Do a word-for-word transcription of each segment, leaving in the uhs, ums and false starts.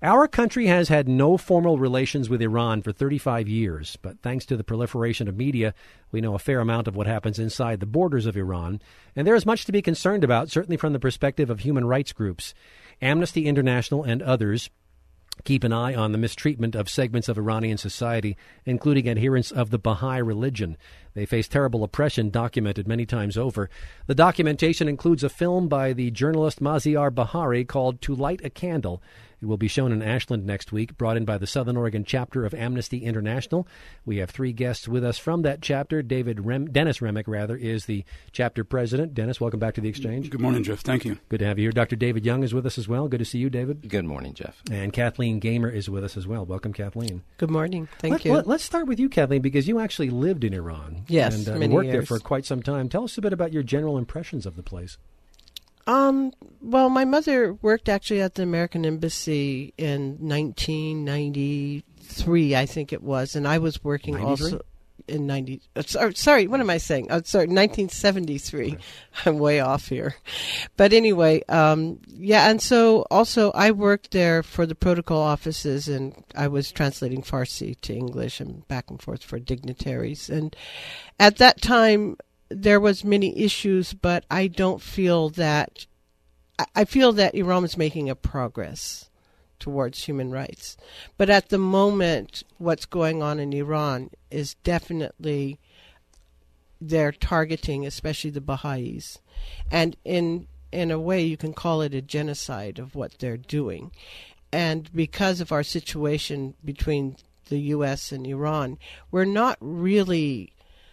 Our country has had no formal relations with Iran for thirty-five years, but thanks to the proliferation of media, we know a fair amount of what happens inside the borders of Iran. And there is much to be concerned about, certainly from the perspective of human rights groups. Amnesty International and others keep an eye on the mistreatment of segments of Iranian society, including adherents of the Baha'i religion. They face terrible oppression documented many times over. The documentation includes a film by the journalist Maziar Bahari called To Light a Candle. It will be shown in Ashland next week, brought in by the Southern Oregon chapter of Amnesty International. We have three guests with us from that chapter. David Rem- Dennis Remick, rather, is the chapter president. Dennis, welcome back to the Exchange. Good morning, Jeff. Thank you. Good to have you here. Doctor David Young is with us as well. Good to see you, David. Good morning, Jeff. And Kathleen Gamer is with us as well. Welcome, Kathleen. Good morning. Thank let, you. Let, let's start with you, Kathleen, because you actually lived in Iran. Yes, and uh, many worked years. there for quite some time. Tell us a bit about your general impressions of the place. Um, well, my mother worked actually at the American Embassy in nineteen ninety-three, I think it was, and I was working ninety-three? also in ninety. Uh, sorry, sorry, what am I saying? Oh, sorry, nineteen seventy-three. Okay. I'm way off here, but anyway, um, yeah, and so also I worked there for the protocol offices, and I was translating Farsi to English and back and forth for dignitaries, and at that time there was many issues, but I don't feel that, I feel that Iran was making a progress towards human rights. But at the moment, what's going on in Iran is definitely, they're targeting, especially the Baha'is. And in in a way, you can call it a genocide of what they're doing. And because of our situation between the U S and Iran, we're not really...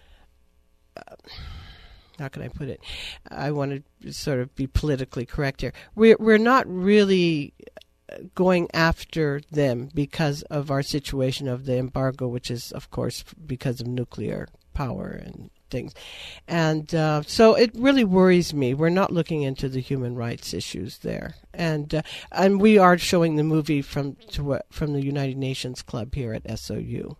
Uh, how can I put it? I want to sort of be politically correct here. We're, we're not really going after them because of our situation of the embargo, which is, of course, because of nuclear power and things. And uh, so it really worries me. We're not looking into the human rights issues there. And uh, and we are showing the movie from to, from the United Nations Club here at S O U.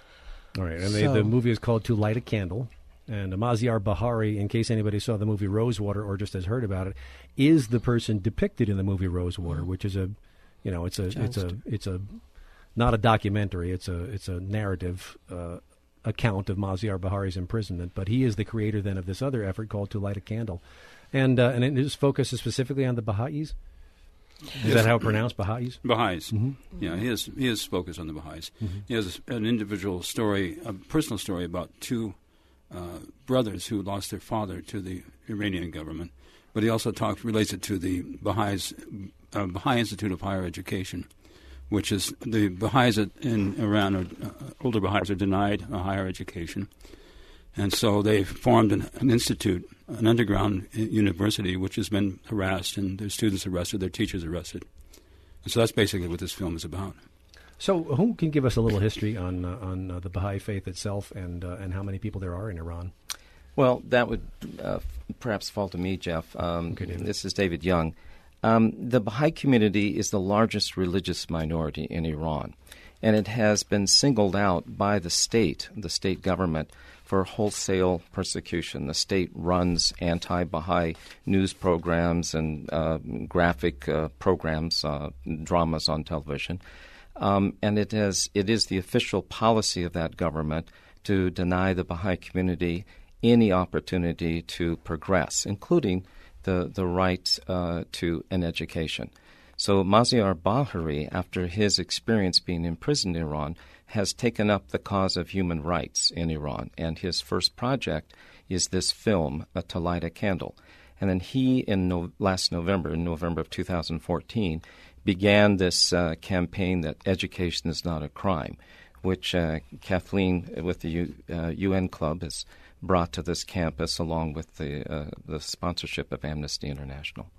All right, and so, they, the movie is called To Light a Candle. And Maziar Bahari, in case anybody saw the movie Rosewater or just has heard about it, is the person depicted in the movie Rosewater, which is a, you know, it's a, John it's a, St- it's a, not a documentary. It's a, it's a narrative uh, account of Maziar Bahari's imprisonment. But he is the creator then of this other effort called To Light a Candle, and uh, and it is focuses specifically on the Baha'is. Is yes. that how it's pronounced, Baha'is? Baha'is. Mm-hmm. Yeah, he is. He is focused on the Baha'is. Mm-hmm. He has an individual story, a personal story about two Uh, brothers who lost their father to the Iranian government, but he also talks relates it to the Baha'is, uh, Baha'i Institute of Higher Education, which is the Baha'is in Iran, are, uh, older Baha'is are denied a higher education, and so they formed an, an institute, an underground university, which has been harassed, and their students arrested, their teachers arrested, and so that's basically what this film is about. So, who can give us a little history on uh, on uh, the Baha'i faith itself and uh, and how many people there are in Iran? Well, that would uh, perhaps fall to me, Jeff. Um, okay, this is David Young. Um, the Baha'i community is the largest religious minority in Iran, and it has been singled out by the state, the state government, for wholesale persecution. The state runs anti-Baha'i news programs and uh, graphic uh, programs, uh, dramas on television. Um, and it has it is the official policy of that government to deny the Baha'i community any opportunity to progress, including the the right uh, to an education. So Maziar Bahari, after his experience being imprisoned in Iran, has taken up the cause of human rights in Iran, and his first project is this film, uh, To Light a Candle. And then he, in no, last November, in November of two thousand fourteen, began this uh, campaign that education is not a crime, which uh, Kathleen with the U, uh, U N Club has brought to this campus along with the uh, the sponsorship of Amnesty International.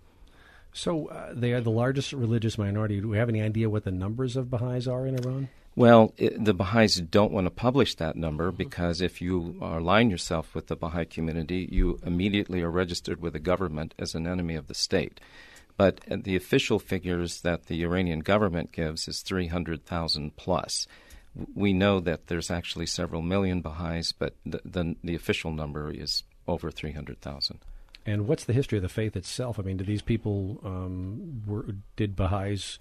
So uh, they are the largest religious minority. Do we have any idea what the numbers of Baha'is are in Iran? Well, it, the Baha'is don't want to publish that number because if you align yourself with the Baha'i community, you immediately are registered with the government as an enemy of the state. But the official figures that the Iranian government gives is three hundred thousand plus. We know that there's actually several million Baha'is, but the, the, the official number is over three hundred thousand. And what's the history of the faith itself? I mean, did these people, um, were, did Baha'is,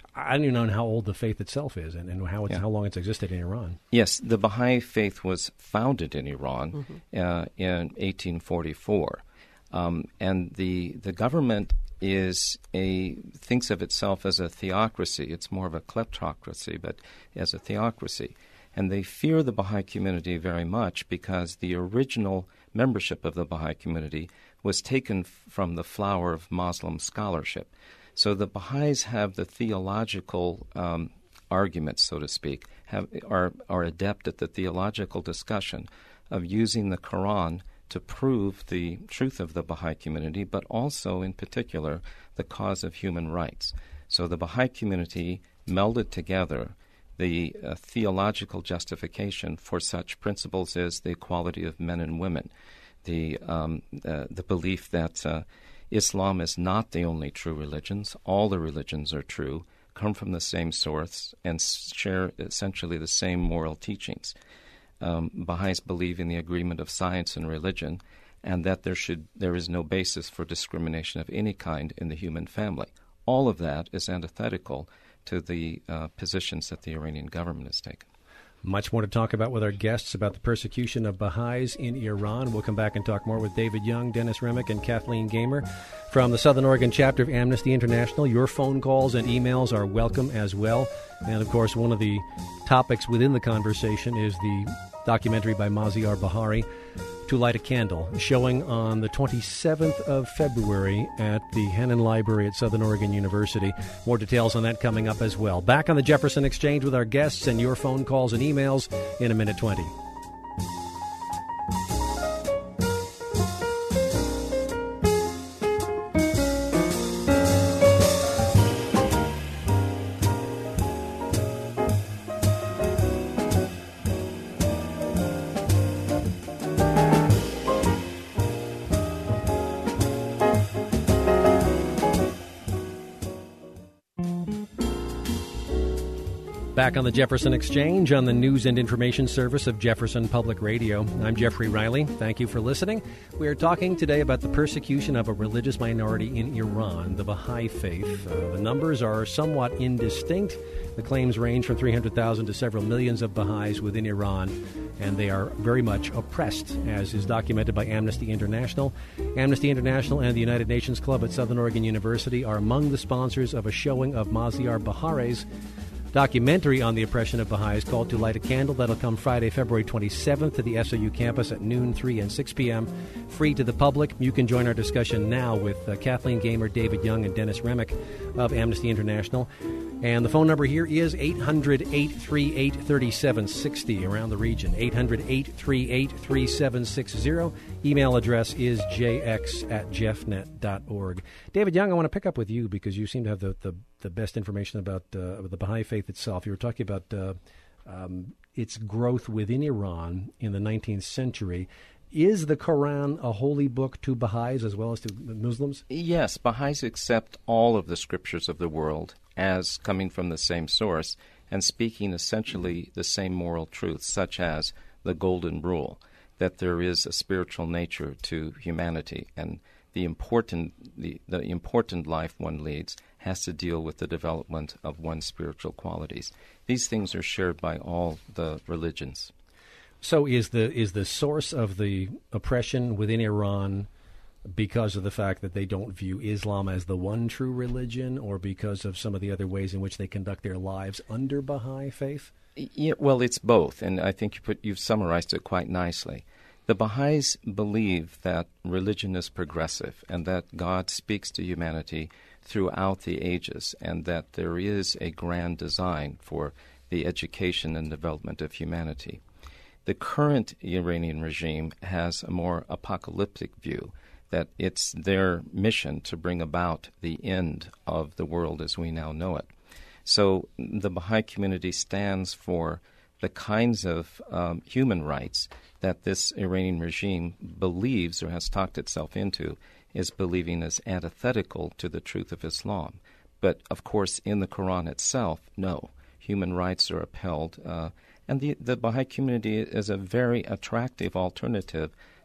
I don't even know how old the faith itself is and, and how it's, Yeah. how long it's existed in Iran. Yes, the Baha'i faith was founded in Iran Mm-hmm. uh, in eighteen forty-four. Um, and the the government is a thinks of itself as a theocracy. It's more of a kleptocracy, but as a theocracy. And they fear the Baha'i community very much because the original membership of the Baha'i community was taken f- from the flower of Muslim scholarship. So the Baha'is have the theological um, arguments, so to speak, have, are, are adept at the theological discussion of using the Quran to prove the truth of the Baha'i community, but also, in particular, the cause of human rights. So the Baha'i community melded together the uh, theological justification for such principles as the equality of men and women, the um, uh, the belief that uh, Islam is not the only true religions. All the religions are true, come from the same source, and share essentially the same moral teachings. Um, Baha'is believe in the agreement of science and religion, and that there should there is no basis for discrimination of any kind in the human family. All of that is antithetical to the uh, positions that the Iranian government has taken. Much more to talk about with our guests about the persecution of Baha'is in Iran. We'll come back and talk more with David Young, Dennis Remick, and Kathleen Gamer from the Southern Oregon chapter of Amnesty International. Your phone calls and emails are welcome as well. And, of course, one of the topics within the conversation is the documentary by Maziar Bahari, To Light a Candle, showing on the twenty-seventh of February at the Hannon Library at Southern Oregon University. More details on that coming up as well. Back on the Jefferson Exchange with our guests and your phone calls and emails in a minute twenty. Back on the Jefferson Exchange on the News and Information Service of Jefferson Public Radio. I'm Jeffrey Riley. Thank you for listening. We are talking today about the persecution of a religious minority in Iran, the Baha'i faith. Uh, the numbers are somewhat indistinct. The claims range from three hundred thousand to several millions of Baha'is within Iran, and they are very much oppressed, as is documented by Amnesty International. Amnesty International and the United Nations Club at Southern Oregon University are among the sponsors of a showing of Maziar Bahari's documentary on the oppression of Baha'is called To Light a Candle. That'll come Friday, February twenty-seventh to the S O U campus at noon, three, and six p.m. Free to the public. You can join our discussion now with uh, Kathleen Gamer, David Young, and Dennis Remick of Amnesty International. And the phone number here is eight hundred, eight three eight, three seven six zero around the region, eight hundred, eight three eight, three seven six zero. Email address is j x at jeff net dot org. David Young, I want to pick up with you because you seem to have the, the, the best information about uh, the Baha'i faith itself. You were talking about uh, um, its growth within Iran in the nineteenth century. Is the Quran a holy book to Baha'is as well as to Muslims? Yes, Baha'is accept all of the scriptures of the world as coming from the same source and speaking essentially the same moral truths, such as the Golden Rule, that there is a spiritual nature to humanity, and the important the, the important life one leads has to deal with the development of one's spiritual qualities. These things are shared by all the religions. So is the is the source of the oppression within Iran because of the fact that they don't view Islam as the one true religion, or because of some of the other ways in which they conduct their lives under Baha'i faith? Yeah, well, it's both, and I think you put, you've summarized it quite nicely. The Baha'is believe that religion is progressive and that God speaks to humanity throughout the ages, and that there is a grand design for the education and development of humanity. The current Iranian regime has a more apocalyptic view, that it's their mission to bring about the end of the world as we now know it. So the Baha'i community stands for the kinds of um, human rights that this Iranian regime believes, or has talked itself into, is believing is antithetical to the truth of Islam. But, of course, in the Quran itself, no. Human rights are upheld, uh, and the, the Baha'i community is a very attractive alternative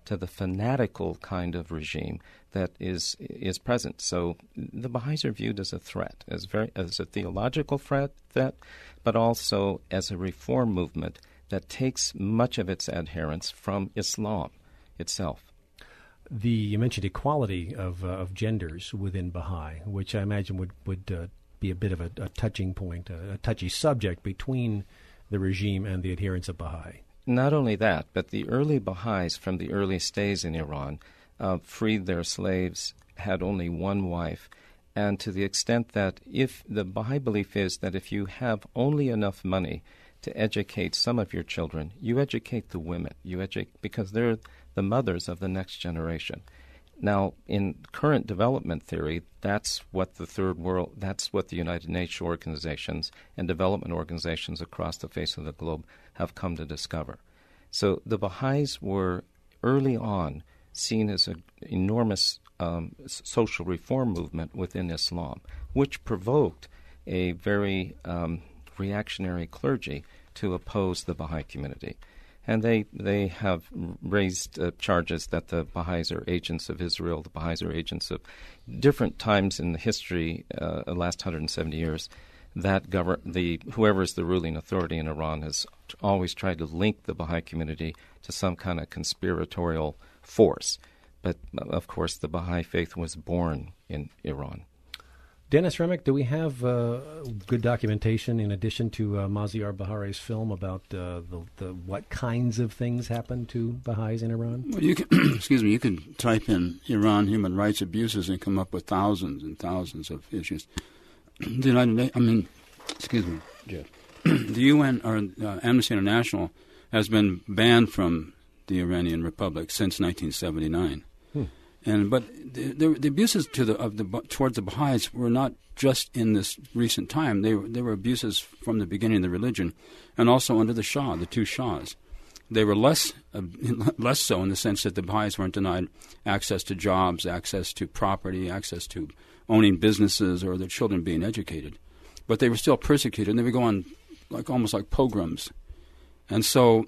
to the fanatical kind of regime that is is present. So the Baha'is are viewed as a threat, as very as a theological threat, threat, but also as a reform movement that takes much of its adherents from Islam itself. The you mentioned equality of uh, of genders within Baha'i, which I imagine would would uh, be a bit of a, a touching point, a, a touchy subject between the regime and the adherents of Baha'i. Not only that, but the early Baha'is from the earliest days in Iran uh, freed their slaves, had only one wife, and to the extent that if the Baha'i belief is that if you have only enough money to educate some of your children, you educate the women, you educate because they're the mothers of the next generation. Now, in current development theory, that's what the third world, that's what the United Nations organizations and development organizations across the face of the globe have come to discover. So the Baha'is were early on seen as an enormous um, social reform movement within Islam, which provoked a very um, reactionary clergy to oppose the Baha'i community. And they they have raised uh, charges that the Baha'is are agents of Israel, the Baha'is are agents of different times in the history, uh, the last one hundred seventy years, that govern the whoever is the ruling authority in Iran has always tried to link the Baha'i community to some kind of conspiratorial force. But, of course, the Baha'i faith was born in Iran. Dennis Remick, do we have uh, good documentation in addition to uh, Maziar Bahari's film about uh, the, the what kinds of things happen to Baha'is in Iran? Well, you can, excuse me, you can type in Iran human rights abuses and come up with thousands and thousands of issues. The United Nations, I mean, excuse me, Jeff. The U N or uh, Amnesty International has been banned from the Iranian Republic since nineteen seventy-nine. Hmm. And but the, the, the abuses to the of the towards the Baha'is were not just in this recent time. They were they were abuses from the beginning of the religion, and also under the Shah, the two Shahs. They were less uh, less so in the sense that the Baha'is weren't denied access to jobs, access to property, access to owning businesses, or their children being educated. But they were still persecuted, and they would go on like almost like pogroms. And so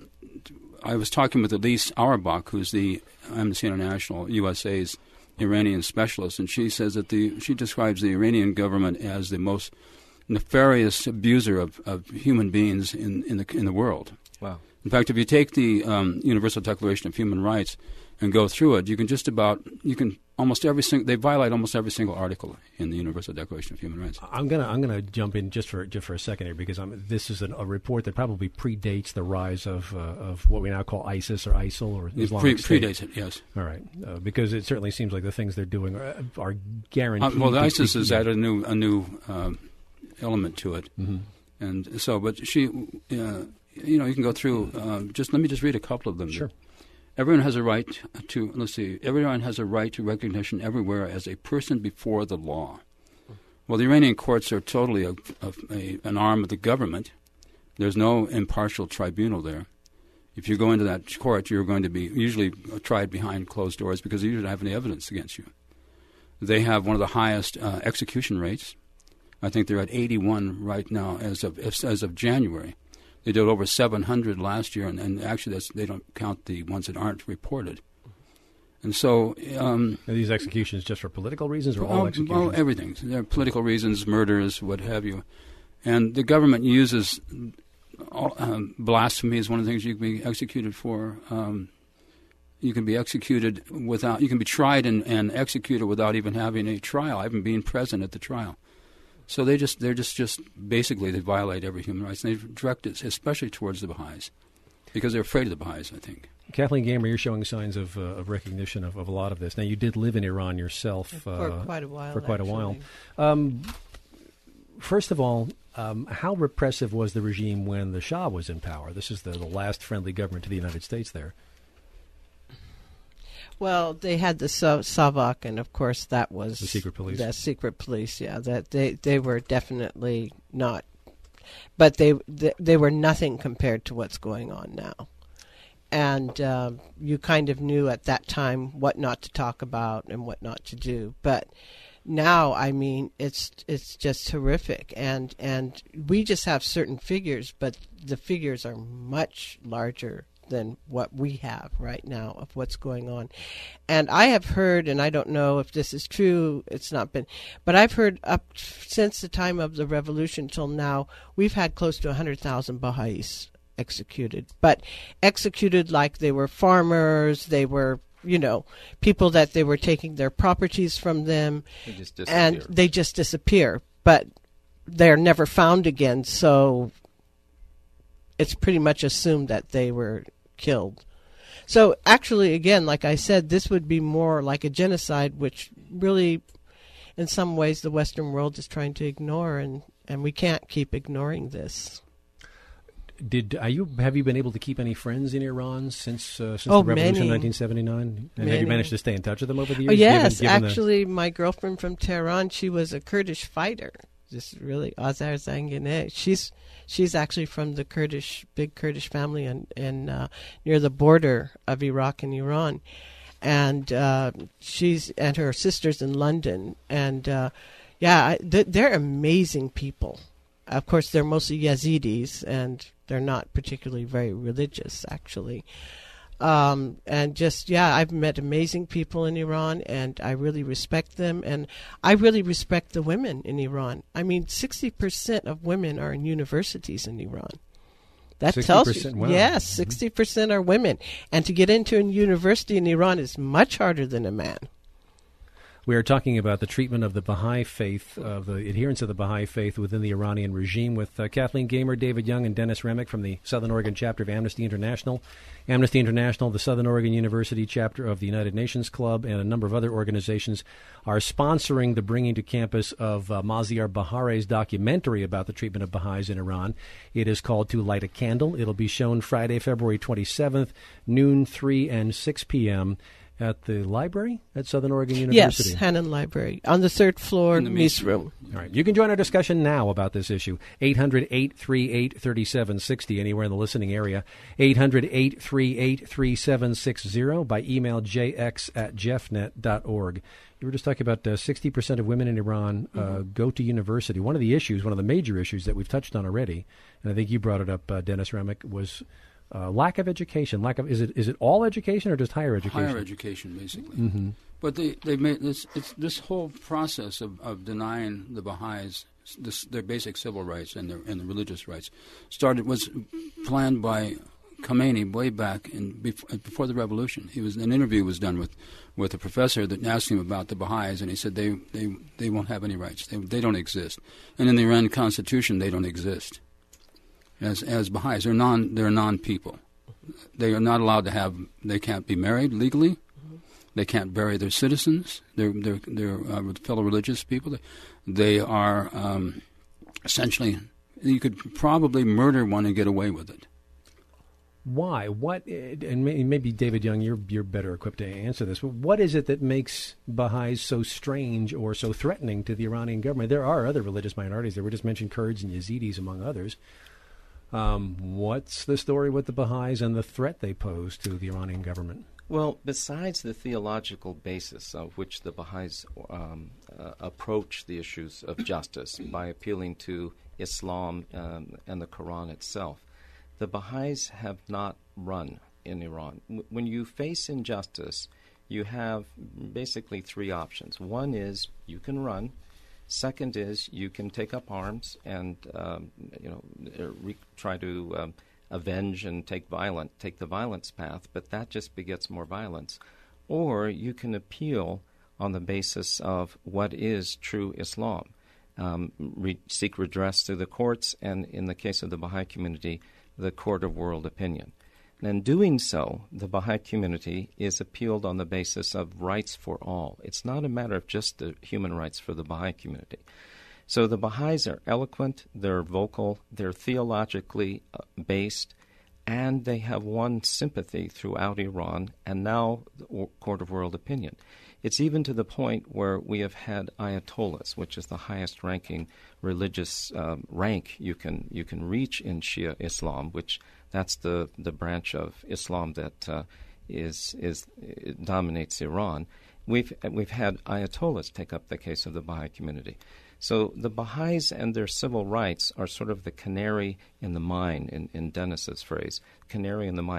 I was talking with Elise Auerbach, who's the Amnesty International U S A's Iranian specialist, and she says that the she describes the Iranian government as the most nefarious abuser of, of human beings in, in the in the world. Wow. In fact, if you take the um, Universal Declaration of Human Rights and go through it, you can just about you can almost every single they violate almost every single article in the Universal Declaration of Human Rights. I'm gonna I'm gonna jump in just for just for a second here because I'm, this is an, a report that probably predates the rise of uh, of what we now call ISIS or ISIL or Islamic Pre- State. Predates it, yes. All right, uh, because it certainly seems like the things they're doing are, are guaranteed. Uh, well, the to ISIS be, has added a new a new um, element to it, mm-hmm. and so but she, uh, you know, you can go through. Um, just let me just read a couple of them. Sure. Everyone has a right to, let's see, everyone has a right to recognition everywhere as a person before the law. Well, the Iranian courts are totally a, a, a, an arm of the government. There's no impartial tribunal there. If you go into that court, you're going to be usually tried behind closed doors because you don't have any evidence against you. They have one of the highest uh, execution rates. I think they're at eighty-one right now as of as of January. They did over seven hundred last year, and, and actually that's, they don't count the ones that aren't reported. And so... Um, Are these executions just for political reasons or all, all executions? Well, everything. There are political reasons, murders, what have you. And the government uses... All, um, blasphemy is one of the things you can be executed for. Um, you can be executed without... You can be tried and, and executed without even having a trial, even being present at the trial. So they just, they're just, just basically they violate every human rights, and they direct it especially towards the Baha'is, because they're afraid of the Baha'is, I think. Kathleen Gamer, you're showing signs of, uh, of recognition of, of a lot of this. Now, you did live in Iran yourself for uh, quite a while. For quite actually. a while. Um, first of all, um, how repressive was the regime when the Shah was in power? This is the, the last friendly government to the United States there. Well, they had the so- Savak, and of course that was the secret police. The secret police, yeah. That they, they were definitely not, but they, they they were nothing compared to what's going on now. And um, you kind of knew at that time what not to talk about and what not to do. But now, I mean, it's it's just horrific, and and we just have certain figures, but the figures are much larger than what we have right now of what's going on. And I have heard, and I don't know if this is true, it's not been, but I've heard up since the time of the revolution till now, we've had close to one hundred thousand Baha'is executed, but executed like they were farmers, they were, you know, people that they were taking their properties from them, They just and disappear. they just disappear, but they're never found again, so it's pretty much assumed that they were killed. So actually, again, like I said, this would be more like a genocide, which really, in some ways, the Western world is trying to ignore, and, and we can't keep ignoring this. Did are you have you been able to keep any friends in Iran since uh, since Oh, the revolution many. in nineteen seventy-nine? And have Many. you managed to stay in touch with them over the years? Oh, yes, given- given the- actually, my girlfriend from Tehran, she was a Kurdish fighter. Just really, Azar Zangineh. She's she's actually from the Kurdish, big Kurdish family in, in uh, near the border of Iraq and Iran, and uh, she's and her sister's in London, and uh, yeah, I, th- they're amazing people. Of course, they're mostly Yazidis, and they're not particularly very religious, actually. Um, and just, yeah, I've met amazing people in Iran, and I really respect them, and I really respect the women in Iran. I mean, sixty percent of women are in universities in Iran. That tells you, sixty percent, wow. yes, sixty percent are women. And to get into a university in Iran is much harder than a man. We are talking about the treatment of the Baha'i faith, of the adherents of the Baha'i faith within the Iranian regime with uh, Kathleen Gamer, David Young, and Dennis Remick from the Southern Oregon chapter of Amnesty International. Amnesty International, the Southern Oregon University chapter of the United Nations Club, and a number of other organizations are sponsoring the bringing to campus of uh, Maziar Bahare's documentary about the treatment of Baha'is in Iran. It is called To Light a Candle. It'll be shown Friday, February twenty-seventh, noon, three, and six p.m., at the library at Southern Oregon University. Yes, Hannon Library, on the third floor, In the Mies Mies Room. All right. You can join our discussion now about this issue. eight hundred, eight three eight, three seven six zero, anywhere in the listening area. eight hundred, eight three eight, three seven six zero by email j x at jeffnet dot org. You were just talking about uh, sixty percent of women in Iran uh, mm-hmm. go to university. One of the issues, one of the major issues that we've touched on already, and I think you brought it up, uh, Dennis Remick, was Uh, lack of education. Lack of is it is it all education or just higher education? Higher education, basically. Mm-hmm. But they they made this it's this whole process of, of denying the Baha'is this, their basic civil rights and their and the religious rights started was planned by Khomeini way back in before, before the revolution. He was an interview was done with, with a professor that asked him about the Baha'is, and he said they they, they won't have any rights. They they don't exist. And in the Iran Constitution, they don't exist. As as Baha'is, they're non they're non people. They are not allowed to have. They can't be married legally. Mm-hmm. They can't bury their citizens. They're they're they're uh, fellow religious people. They, they are um, essentially. You could probably murder one and get away with it. Why? What? And maybe David Young, you're you're better equipped to answer this. But what is it that makes Baha'is so strange or so threatening to the Iranian government? There are other religious minorities. There were just mentioned Kurds and Yazidis, among others. Um, what's the story with the Baha'is and the threat they pose to the Iranian government? Well, besides the theological basis of which the Baha'is um, uh, approach the issues of justice by appealing to Islam um, and the Quran itself, the Baha'is have not run in Iran. W- when you face injustice, you have basically three options. One is you can run. Second is you can take up arms and um, you know re- try to um, avenge and take violent take the violence path, but that just begets more violence. Or you can appeal on the basis of what is true Islam, um, re- seek redress through the courts, and in the case of the Baha'i community, the court of world opinion. And in doing so, the Baha'i community is appealed on the basis of rights for all. It's not a matter of just the human rights for the Baha'i community. So the Baha'is are eloquent, they're vocal, they're theologically uh, based, and they have won sympathy throughout Iran and now the court of world opinion. It's even to the point where we have had ayatollahs, which is the highest ranking religious um, rank you can you can reach in Shia Islam, which that's the, the branch of Islam that uh, is is dominates Iran. We've we've had ayatollahs take up the case of the Baha'i community. So the Baha'is and their civil rights are sort of the canary in the mine, in, in Dennis's phrase, canary in the mine.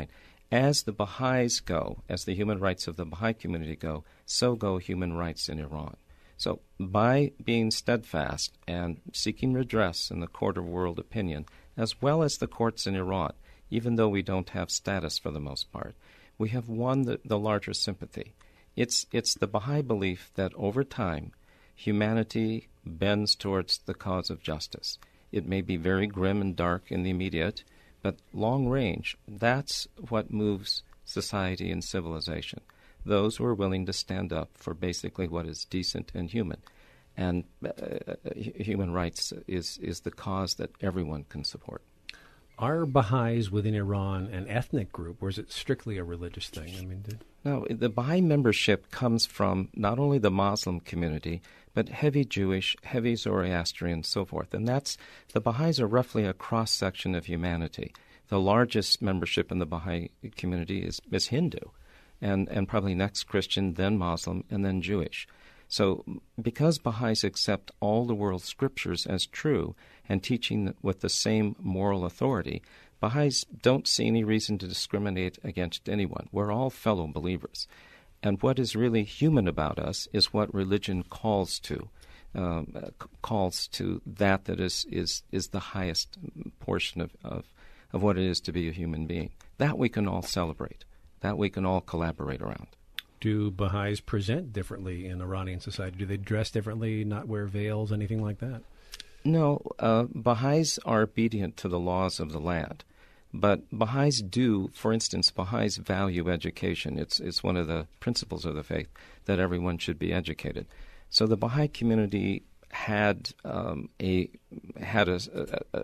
as the Baha'is go, as the human rights of the Baha'i community go, so go human rights in Iran. So by being steadfast and seeking redress in the court of world opinion, as well as the courts in Iran, even though we don't have status for the most part, we have won the, the larger sympathy. It's, it's the Baha'i belief that over time, humanity bends towards the cause of justice. It may be very grim and dark in the immediate, but long range, that's what moves society and civilization. Those who are willing to stand up for basically what is decent and human. And uh, human rights is, is the cause that everyone can support. Are Baha'is within Iran an ethnic group, or is it strictly a religious thing? I mean, did... No, the Baha'i membership comes from not only the Muslim community, but heavy Jewish, heavy Zoroastrian, and so forth. And that's, the Baha'is are roughly a cross-section of humanity. The largest membership in the Baha'i community is, is Hindu, and, and probably next Christian, then Muslim, and then Jewish. So because Baha'is accept all the world's scriptures as true and teaching with the same moral authority, Baha'is don't see any reason to discriminate against anyone. We're all fellow believers. And what is really human about us is what religion calls to, um, calls to that that is, is, is the highest portion of, of, of what it is to be a human being. That we can all celebrate. That we can all collaborate around. Do Baha'is present differently in Iranian society? Do they dress differently, not wear veils, anything like that? No, uh, Baha'is are obedient to the laws of the land. But Baha'is do, for instance, Baha'is value education. It's it's one of the principles of the faith that everyone should be educated. So the Baha'i community had um, a had a, a, a,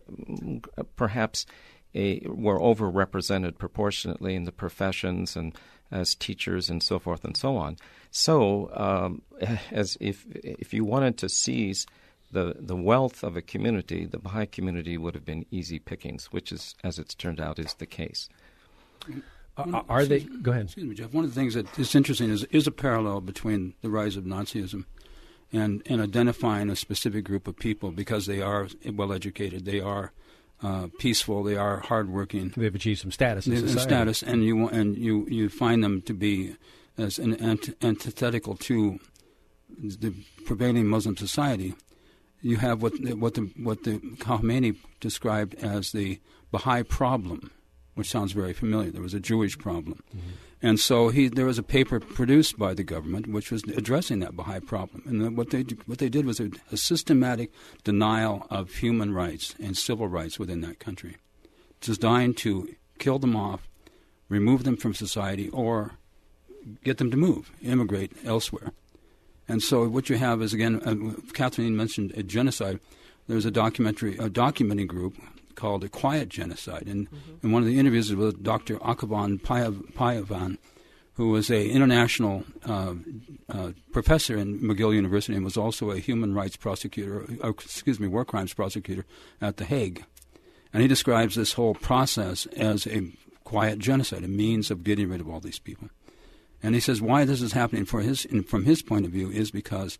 a perhaps a were overrepresented proportionately in the professions and as teachers and so forth and so on. So um, as if if you wanted to seize The, the wealth of a community, the Baha'i community would have been easy pickings, which is, as it's turned out, is the case. Uh, are they? Go ahead. Excuse me, Jeff. One of the things that is interesting is is a parallel between the rise of Nazism and, and identifying a specific group of people because they are well educated, they are uh, peaceful, they are hardworking. They've achieved some status in society. Status, and you and you, you find them to be as an ant- antithetical to the prevailing Muslim society. You have what what the what the Khomeini described as the Baha'i problem, which sounds very familiar. There was a Jewish problem, mm-hmm. and so he there was a paper produced by the government which was addressing that Baha'i problem. And what they what they did was a, a systematic denial of human rights and civil rights within that country, designed to kill them off, remove them from society, or get them to move, immigrate elsewhere. And so what you have is, again, uh, Kathleen mentioned a genocide. There's a documentary, a documenting group called A Quiet Genocide. And mm-hmm. in one of the interviews with Doctor Akhavan Payavan, who was an international uh, uh, professor in McGill University and was also a human rights prosecutor, or, excuse me, war crimes prosecutor at The Hague. And he describes this whole process as a quiet genocide, a means of getting rid of all these people. And he says why this is happening for his, in, from his point of view is because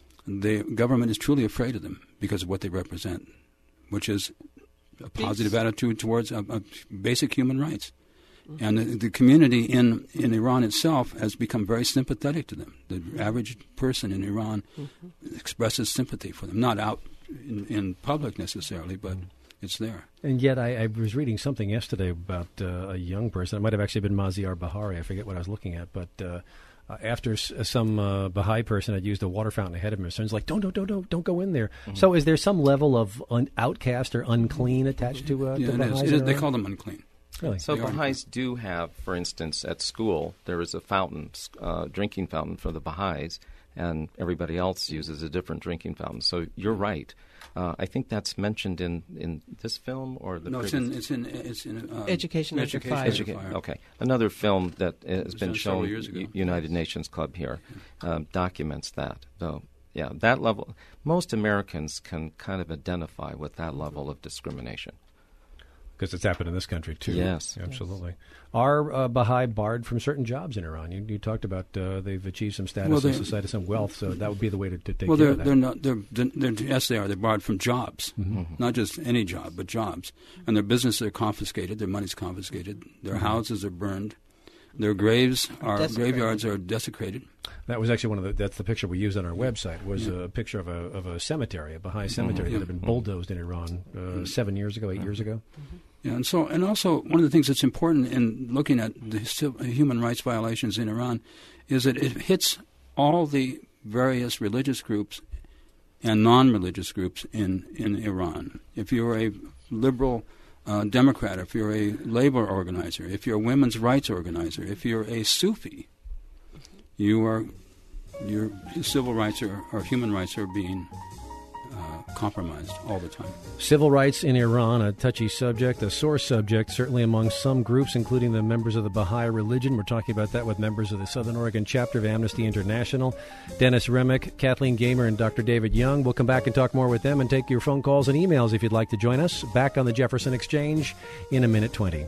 the government is truly afraid of them because of what they represent, which is a positive Peace. attitude towards uh, uh, basic human rights. Mm-hmm. And the, the community in, in Iran itself has become very sympathetic to them. The average person in Iran mm-hmm. expresses sympathy for them, not out in, in public necessarily, but mm-hmm. it's there. And yet I, I was reading something yesterday about uh, a young person. It might have actually been Maziar Bahari. I forget what I was looking at. But uh, uh, after s- some uh, Baha'i person had used a water fountain ahead of him, his son's like, don't, don't, don't, don't, don't go in there. Mm-hmm. So is there some level of un- outcast or unclean attached to, uh, yeah, to Baha'is? It is. They call them unclean. Really? So they Baha'is do have, for instance, at school, there is a fountain, uh, drinking fountain for the Baha'is, and everybody else uses a different drinking fountain. So you're right. Uh, I think that's mentioned in, in this film or the no, previous? it's in it's in it's in um, Education Under Education Fire. Under Fire. Okay, another film that has been shown, years ago. U- United Nations Club here, um, documents that. So yeah, that level. Most Americans can kind of identify with that level of discrimination. Because it's happened in this country, too. Yes. Absolutely. Yes. Are uh, Baha'i barred from certain jobs in Iran? You, you talked about uh, they've achieved some status well, in society, some wealth, so that would be the way to, to take well, care they're, of that. They're not, they're, they're, yes, they are. They're barred from jobs, mm-hmm. not just any job, but jobs. And their businesses are confiscated. Their money's confiscated. Their mm-hmm. houses are burned. Their graves are desecrated. Graveyards are desecrated. That was actually one of the. That's the picture we used on our website. Was yeah. a picture of a of a cemetery, a Baha'i cemetery mm-hmm. that had been bulldozed in Iran uh, mm-hmm. seven years ago, eight mm-hmm. years ago. Mm-hmm. Yeah, and so and also one of the things that's important in looking at the human rights violations in Iran is that it hits all the various religious groups and non-religious groups in in Iran. If you're a liberal Uh, Democrat, if you're a labor organizer, if you're a women's rights organizer, if you're a Sufi, you are your civil rights or, or human rights are being uh, compromised all the time. Civil rights in Iran, a touchy subject, a sore subject, certainly among some groups, including the members of the Baha'i religion. We're talking about that with members of the Southern Oregon chapter of Amnesty International, Dennis Remick, Kathleen Gamer, and Doctor David Young. We'll come back and talk more with them and take your phone calls and emails if you'd like to join us. Back on the Jefferson Exchange in a minute twenty.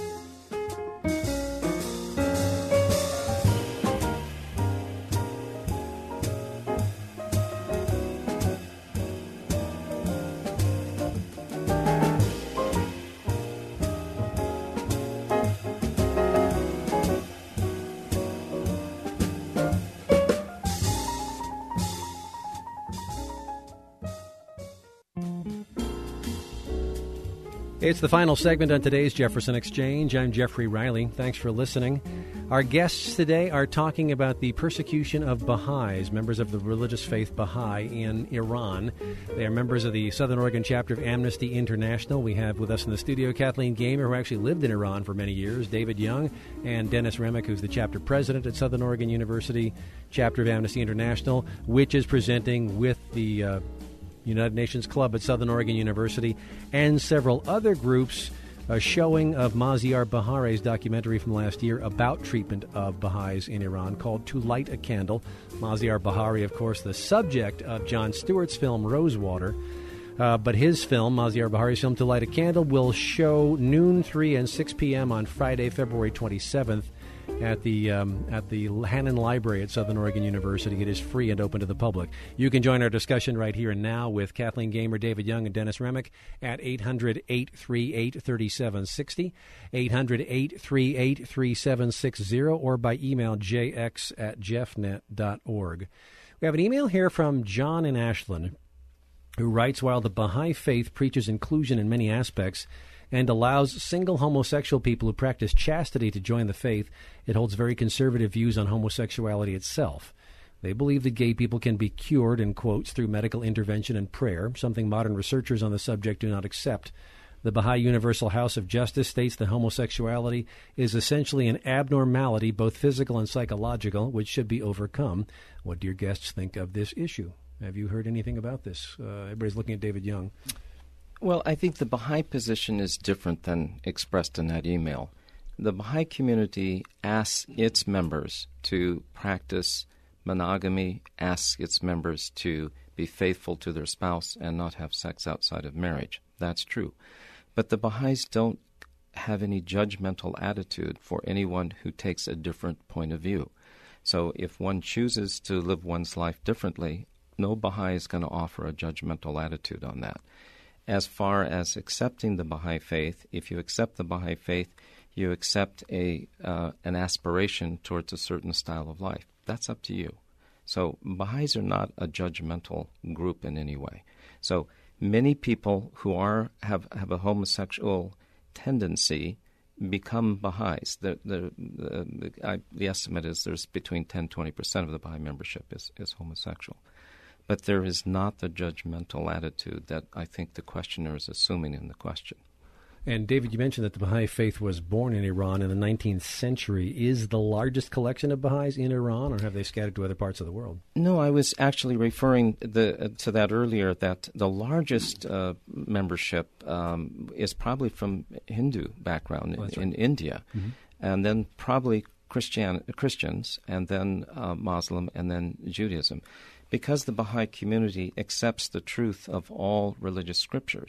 It's the final segment on today's Jefferson Exchange. I'm Jeffrey Riley. Thanks for listening. Our guests today are talking about the persecution of Baha'is, members of the religious faith Baha'i in Iran. They are members of the Southern Oregon chapter of Amnesty International. We have with us in the studio Kathleen Gamer, who actually lived in Iran for many years, David Young, and Dennis Remick, who's the chapter president at Southern Oregon University, chapter of Amnesty International, which is presenting with the uh, United Nations Club at Southern Oregon University, and several other groups, a showing of Maziar Bahari's documentary from last year about treatment of Baha'is in Iran called To Light a Candle. Maziar Bahari, of course, the subject of Jon Stewart's film Rosewater. Uh, but his film, Maziar Bahari's film To Light a Candle, will show noon, three, and six p.m. on Friday, February twenty-seventh at the um, at the Hannon Library at Southern Oregon University. It is free and open to the public. You can join our discussion right here and now with Kathleen Gamer, David Young, and Dennis Remick at eight hundred, eight three eight, three seven six zero, eight hundred, eight three eight, three seven six zero, or by email j x at jeffnet dot org. We have an email here from John in Ashland, who writes, while the Baha'i faith preaches inclusion in many aspects and allows single homosexual people who practice chastity to join the faith, it holds very conservative views on homosexuality itself. They believe that gay people can be cured, in quotes, through medical intervention and prayer, something modern researchers on the subject do not accept. The Baha'i Universal House of Justice states that homosexuality is essentially an abnormality, both physical and psychological, which should be overcome. What do your guests think of this issue? Have you heard anything about this? Uh, everybody's looking at David Young. Well, I think the Baha'i position is different than expressed in that email. The Baha'i community asks its members to practice monogamy, asks its members to be faithful to their spouse and not have sex outside of marriage. That's true. But the Baha'is don't have any judgmental attitude for anyone who takes a different point of view. So if one chooses to live one's life differently, no Baha'i is going to offer a judgmental attitude on that. As far as accepting the Baha'i faith, if you accept the Baha'i faith, you accept a uh, an aspiration towards a certain style of life. That's up to you. So Baha'is are not a judgmental group in any way. So many people who are have, have a homosexual tendency become Baha'is. The, the, the, I, the estimate is there's between ten to twenty percent of the Baha'i membership is, is homosexual. But there is not the judgmental attitude that I think the questioner is assuming in the question. And David, you mentioned that the Baha'i faith was born in Iran in the nineteenth century. Is the largest collection of Baha'is in Iran, or have they scattered to other parts of the world? No, I was actually referring the, uh, to that earlier, that the largest uh, membership um, is probably from Hindu background oh, in, right. in India, mm-hmm. and then probably Christian, Christians, and then uh, Muslim, and then Judaism. Because the Baha'i community accepts the truth of all religious scriptures,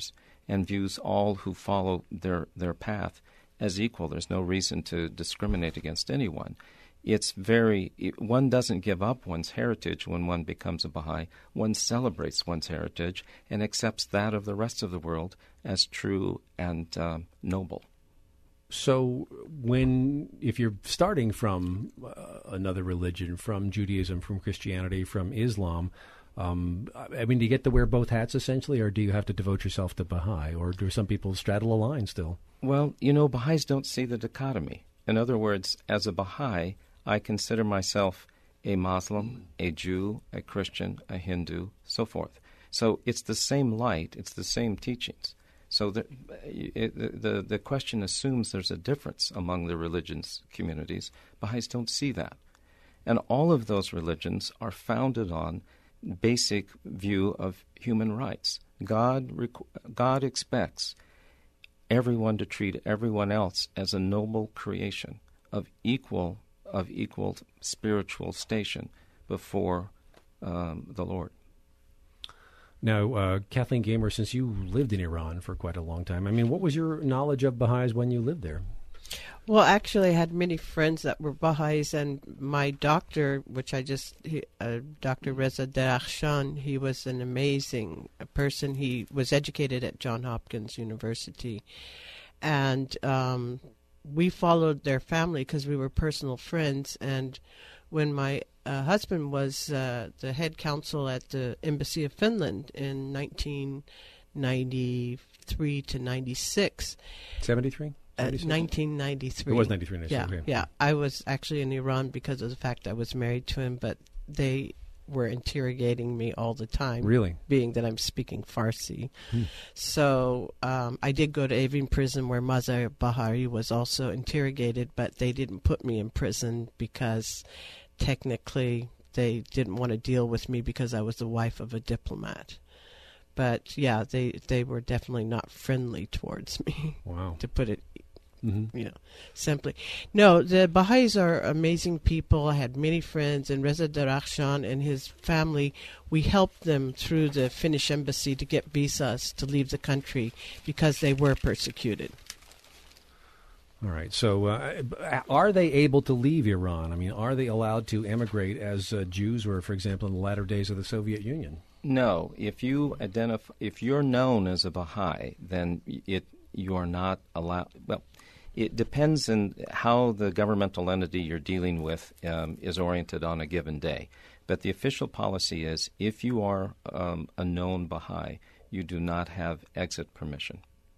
and views all who follow their, their path as equal. There's no reason to discriminate against anyone. It's very, it, one doesn't give up one's heritage when one becomes a Baha'i. One celebrates one's heritage and accepts that of the rest of the world as true and um, noble. So when, if you're starting from uh, another religion, from Judaism, from Christianity, from Islam, um, I mean, do you get to wear both hats essentially, or do you have to devote yourself to Baha'i, or do some people straddle a line still? Well, you know, Baha'is don't see the dichotomy. In other words, as a Baha'i, I consider myself a Muslim, a Jew, a Christian, a Hindu, so forth. So it's the same light, it's the same teachings. So the, it, the the question assumes there's a difference among the religions communities. Baha'is don't see that. And all of those religions are founded on basic view of human rights. God God expects everyone to treat everyone else as a noble creation of equal of equal spiritual station before um, the Lord. Now, uh, Kathleen Gamer, since you lived in Iran for quite a long time, I mean, what was your knowledge of Baha'is when you lived there? Well, actually, I had many friends that were Baha'is, and my doctor, which I just, he, uh, Doctor Reza Darakhshan, he was an amazing person. He was educated at Johns Hopkins University, and um, we followed their family because we were personal friends. And when my uh, husband was uh, the head counsel at the Embassy of Finland in nineteen ninety-three to ninety-six. seventy-three? Uh, nineteen ninety-three. It was ninety-three. Yeah, okay. yeah. I was actually in Iran because of the fact I was married to him, but they were interrogating me all the time. Really? Being that I'm speaking Farsi. Hmm. So um, I did go to Evin prison where Mazar Bahari was also interrogated, but they didn't put me in prison because technically they didn't want to deal with me because I was the wife of a diplomat. But yeah, they, they were definitely not friendly towards me. Wow. To put it Mm-hmm. you know, simply. No, the Baha'is are amazing people. I had many friends, and Reza Darakhshan and his family, we helped them through the Finnish embassy to get visas to leave the country because they were persecuted. All right. So uh, are they able to leave Iran? I mean, are they allowed to emigrate as uh, Jews were, for example, in the latter days of the Soviet Union? No. If you identify, if you're known as a Baha'i, then it you are not allowed. Well, it depends on how the governmental entity you're dealing with um, is oriented on a given day. But the official policy is if you are um, a known Baha'i, you do not have exit permission.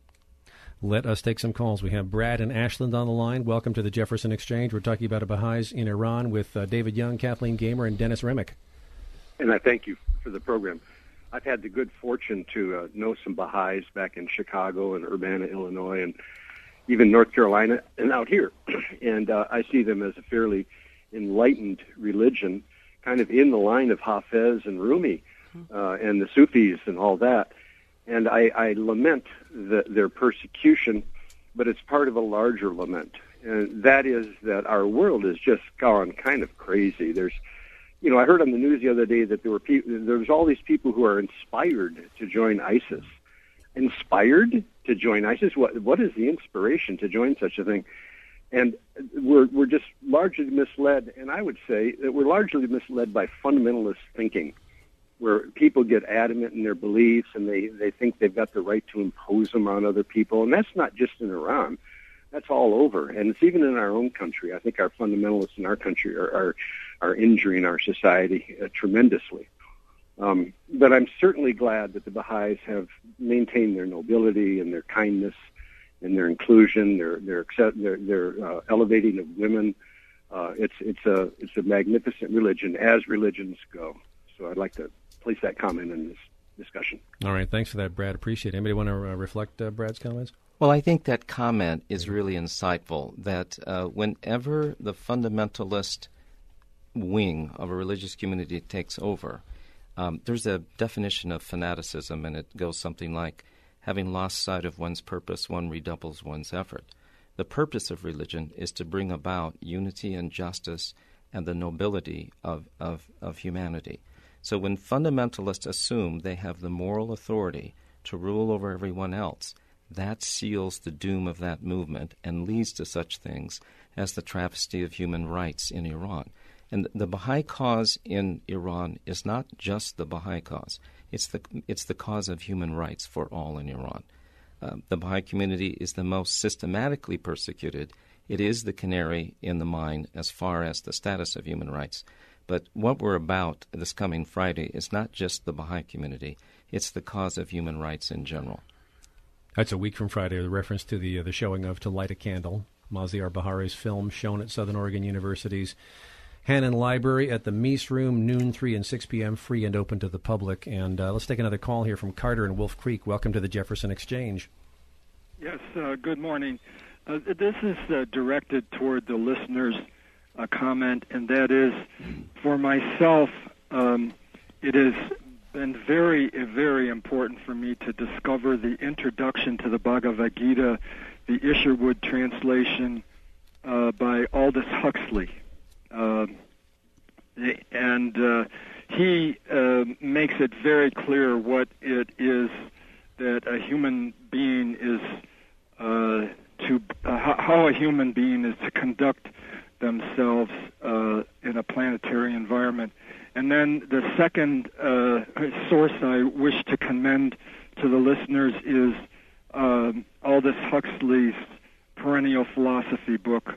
Let us take some calls. We have Brad and Ashland on the line. Welcome to the Jefferson Exchange. We're talking about Baha'is in Iran with uh, David Young, Kathleen Gamer, and Dennis Remick. And I thank you for the program. I've had the good fortune to uh, know some Baha'is back in Chicago and Urbana, Illinois, and even North Carolina and out here. And uh, I see them as a fairly enlightened religion, kind of in the line of Hafez and Rumi uh, and the Sufis and all that. And I, I lament the, their persecution, but it's part of a larger lament. And that is that our world has just gone kind of crazy. There's, you know, I heard on the news the other day that there were people, there's all these people who are inspired to join ISIS. Inspired to join ISIS? What what is the inspiration to join such a thing? And we're we're just largely misled, and I would say that we're largely misled by fundamentalist thinking, where people get adamant in their beliefs and they, they think they've got the right to impose them on other people. And that's not just in Iran. That's all over. And it's even in our own country. I think our fundamentalists in our country are are, are injuring our society uh, tremendously. Um, but I'm certainly glad that the Baha'is have maintained their nobility and their kindness and their inclusion, their their accept, their, their uh, elevating of women. Uh, it's it's a it's a magnificent religion, as religions go. So I'd like to place that comment in this discussion. All right, thanks for that, Brad. Appreciate it. Anybody want to uh, reflect uh, Brad's comments? Well, I think that comment is really insightful. That uh, whenever the fundamentalist wing of a religious community takes over, Um, there's a definition of fanaticism, and it goes something like, having lost sight of one's purpose, one redoubles one's effort. The purpose of religion is to bring about unity and justice and the nobility of, of, of humanity. So when fundamentalists assume they have the moral authority to rule over everyone else, that seals the doom of that movement and leads to such things as the travesty of human rights in Iran. And the Baha'i cause in Iran is not just the Baha'i cause. It's the, it's the cause of human rights for all in Iran. Uh, the Baha'i community is the most systematically persecuted. It is the canary in the mine as far as the status of human rights. But what we're about this coming Friday is not just the Baha'i community. It's the cause of human rights in general. That's a week from Friday, the reference to the uh, the showing of To Light a Candle, Maziar Bahari's film shown at Southern Oregon University's Hannon Library at the Meese Room, noon, three and six p.m., free and open to the public. And uh, let's take another call here from Carter in Wolf Creek. Welcome to the Jefferson Exchange. Yes, uh, good morning. Uh, this is uh, directed toward the listener's uh, comment, and that is, for myself, um, it has been very, very important for me to discover the introduction to the Bhagavad Gita, the Isherwood translation uh, by Aldous Huxley. Uh, and uh, he uh, makes it very clear what it is that a human being is uh, to, uh, how a human being is to conduct themselves uh, in a planetary environment. And then the second uh, source I wish to commend to the listeners is uh, Aldous Huxley's Perennial Philosophy book,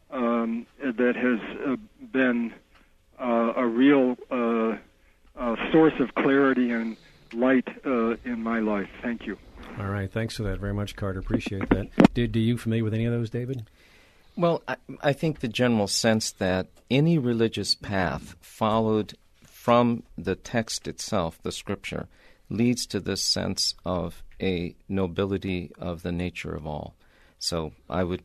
Um, that has uh, been uh, a real uh, uh, source of clarity and light uh, in my life. Thank you. All right. Thanks for that very much, Carter. Appreciate that. Did, are you familiar with any of those, David? Well, I, I think the general sense that any religious path followed from the text itself, the scripture, leads to this sense of a nobility of the nature of all. So I would,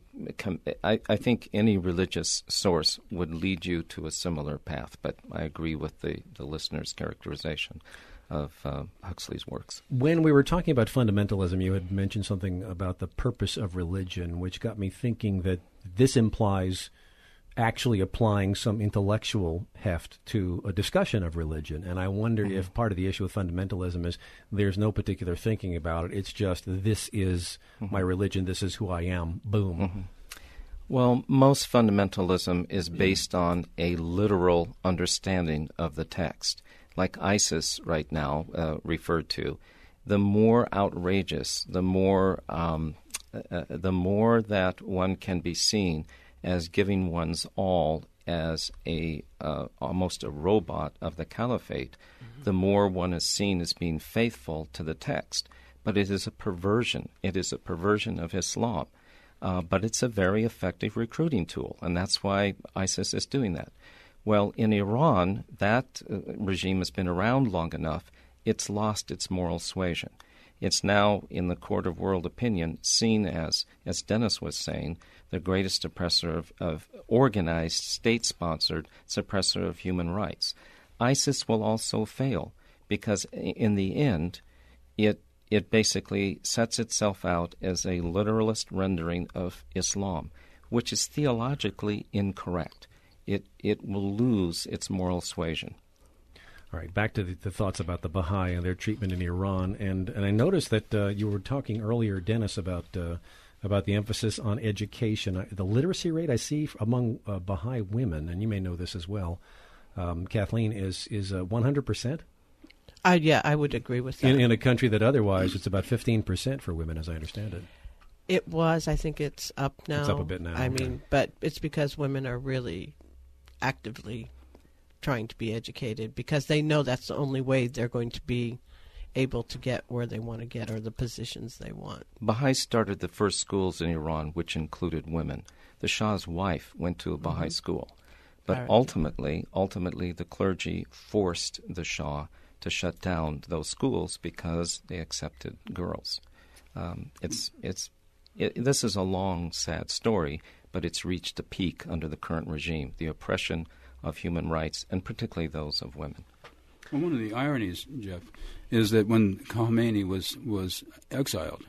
I, I think any religious source would lead you to a similar path, but I agree with the, the listener's characterization of uh, Huxley's works. When we were talking about fundamentalism, you had mentioned something about the purpose of religion, which got me thinking that this implies actually applying some intellectual heft to a discussion of religion. And I wonder mm-hmm. if part of the issue with fundamentalism is there's no particular thinking about it. It's just, this is mm-hmm. my religion, this is who I am, boom. Mm-hmm. Well, most fundamentalism is based on a literal understanding of the text. Like ISIS right now uh, referred to, the more outrageous, the more, um, uh, the more that one can be seen as giving one's all as a uh, almost a robot of the caliphate, mm-hmm. the more one is seen as being faithful to the text. But it is a perversion. It is a perversion of Islam. Uh, but it's a very effective recruiting tool, and that's why ISIS is doing that. Well, in Iran, that uh, regime has been around long enough, it's lost its moral suasion. It's now, in the court of world opinion, seen as, as Dennis was saying, the greatest oppressor of, of organized, state-sponsored suppressor of human rights. ISIS will also fail because, in the end, it it basically sets itself out as a literalist rendering of Islam, which is theologically incorrect. It it will lose its moral suasion. All right, back to the, the thoughts about the Baha'i and their treatment in Iran. And, and I noticed that uh, you were talking earlier, Dennis, about uh, about the emphasis on education. I, the literacy rate I see among uh, Baha'i women, and you may know this as well, um, Kathleen, is is uh, one hundred percent? Uh, yeah, I would agree with that. In, in a country that otherwise it's about fifteen percent for women, as I understand it. It was. I think it's up now. It's up a bit now. I okay. mean, but it's because women are really actively trying to be educated because they know that's the only way they're going to be able to get where they want to get or the positions they want. Baha'i started the first schools in Iran, which included women. The Shah's wife went to a Baha'i mm-hmm. school. But right. ultimately, ultimately, the clergy forced the Shah to shut down those schools because they accepted girls. Um, it's it's it, this is a long, sad story, but it's reached a peak under the current regime, the oppression of human rights, and particularly those of women. Well, one of the ironies, Jeff, is that when Khomeini was was exiled,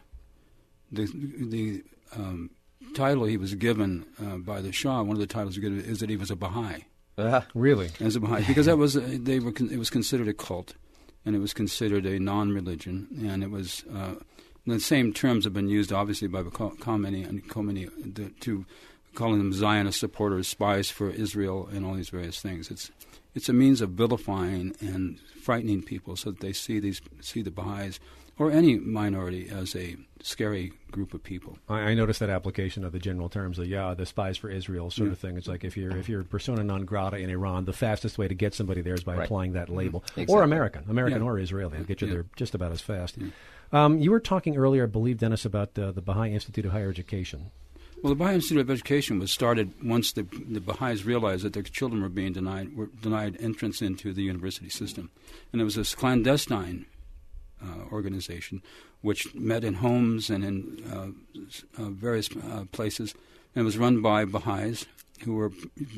the the um, title he was given uh, by the Shah, one of the titles he was given is that he was a Baha'i. Uh, really? As a Baha'i, because that was uh, they were con- it was considered a cult, and it was considered a non-religion, and it was uh, the same terms have been used, obviously, by Khomeini and Khomeini to calling them Zionist supporters, spies for Israel, and all these various things. It's it's a means of vilifying and frightening people so that they see these see the Baha'is or any minority as a scary group of people. I, I noticed that application of the general terms of, yeah, the spies for Israel sort yeah. of thing. It's like if you're if you're persona non grata in Iran, the fastest way to get somebody there is by right. applying that label. Exactly. Or American, American yeah. or Israeli. They'll get you yeah. there just about as fast. Yeah. Um, you were talking earlier, I believe, Dennis, about uh, the Baha'i Institute of Higher Education. Well, the Baha'i Institute of Education was started once the, the Baha'is realized that their children were being denied were denied entrance into the university system. And it was this clandestine uh, organization which met in homes and in uh, uh, various uh, places. And it was run by Baha'is who were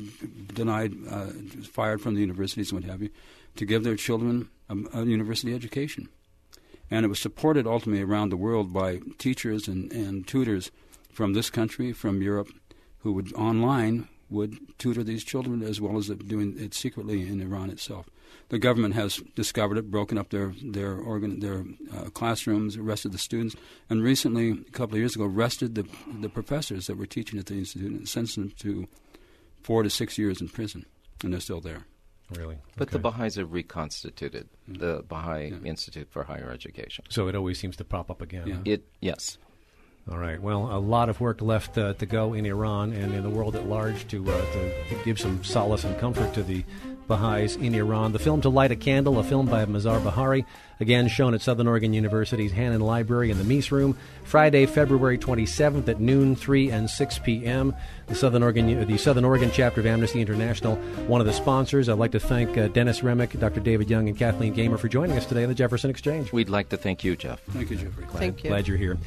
denied, uh, fired from the universities and what have you, to give their children a, a university education. And it was supported ultimately around the world by teachers and, and tutors from this country, from Europe, who would online would tutor these children as well as doing it secretly in Iran itself. The government has discovered it, broken up their their organ, their uh, classrooms, arrested the students, and recently, a couple of years ago, arrested the the professors that were teaching at the institute and sentenced them to four to six years in prison, and they're still there. Really? But Okay. the Baha'is have reconstituted Yeah. the Baha'i Yeah. Institute for Higher Education. So it always seems to pop up again. Yeah. huh? It yes. All right. Well, a lot of work left uh, to go in Iran and in the world at large to, uh, to give some solace and comfort to the Baha'is in Iran. The film To Light a Candle, a film by Mazar Bahari, again shown at Southern Oregon University's Hannon Library in the Mies Room, Friday, February twenty-seventh at noon, three and six p.m. The Southern Oregon, the Southern Oregon chapter of Amnesty International, one of the sponsors. I'd like to thank uh, Dennis Remick, Doctor David Young, and Kathleen Gamer for joining us today on the Jefferson Exchange. We'd like to thank you, Jeff. Thank you, Jeffrey. Glad, Thank you. Glad you're here.